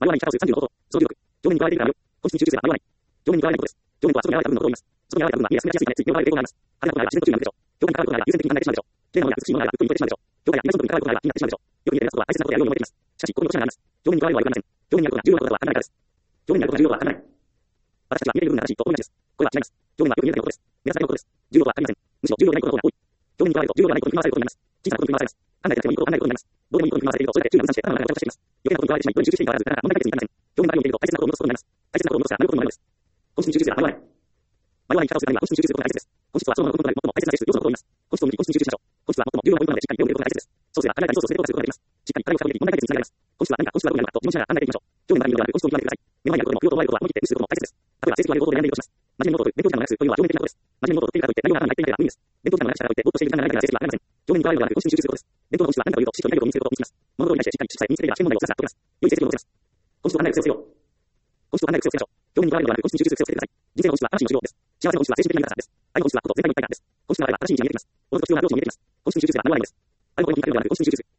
迷わない力を35こと、その16、上面に加えているからよ。本質に集中すれば迷わない。上面に加えないことです。上面とは外に現れた部分のことを言います。外に現れた部分は見やすめやすいため、ついに呼ばれる傾向があります。派手なことが自然と注意が向くでしょう。表面に関わることが優先的に考えてしまうでしょう。綺麗なものや美しいものが服に超えてしまうでしょう。表面や今その部分に関わることが気になってしまうでしょう。よく見ているやつとは大切なことやように思えています。しかし、このことじゃなります。上面に加えることはありません。表面にあることが重要なことは考えないからです。表面にあることが重要とは考えない。私たちは見えている部分が正しいと思いがちです。これは違います。表面はよく見えないことです。目指さないことです。重要とは限りません。むしろ重要でないことの方が多い。表面に加えると重要ではないことに振り回されることになります。小さなことに振り回されます。考えていなくてもいいことを考えることになります。どうでもいいことに振り回されていると、それだけ注意が分散して頭の中がごちゃごちゃしています。余計なことに加えてしまい、世に集中しているからず、なかなか問題解決に至りません。表面に加えるを見ていると大切なことを戻すことになります。大切なことを戻すが迷うことになるのです。本質に集中すれば迷わない。迷わない生き方をするためには本質に集中することが大切です。本質はそのものの根本であり、最も大切な要素のことを言います。本質を見て本質に集中しましょう。本質は最も重要なポイントなので、しっかり目を向けることが大切です。そうすれば考えたリソースを全てをすることができます。しっかり課題を深めて問題解決につながります。本質は何か、本質はどうなのかと自問しながら考えていきましょう。表面の中身ではなく本質を見極めてください。目の前にあることでも不要と思われることは思い切って無視することも大切です。例えば成績を上げることで選んでいるとします。真面目にノートを取る、勉強時間を長くするというのは表面的なことです。真面目にノートを取っているからといって内容が頭に入っていないから無意味です。勉強時間を長くしたからといってぼーっとしている時間が長いから成績は上がりません。表面に加えるのではなく本質に集中することです。勉強の本質は何かというと、きちっとやることを身につけることを見つけます。物事に対してしっかり知識さえ身につけていれば試験問題をさらさら解けます。良い成績を残せます。本質と考える癖をつけよう。本質と考える癖をつけましょう。表面に加えるのではなく本質に集中する癖をつけてください。人生の本質は魂の治療です。幸せの本質は精神的な豊かさです。愛の本質はこと全体の一体感です。本質があれば正しい道が見えてきます。おのずと必要な良心が見えてきます。本質に集中すれば迷わないのです。あることに惹かれるのではなく本質に集中する。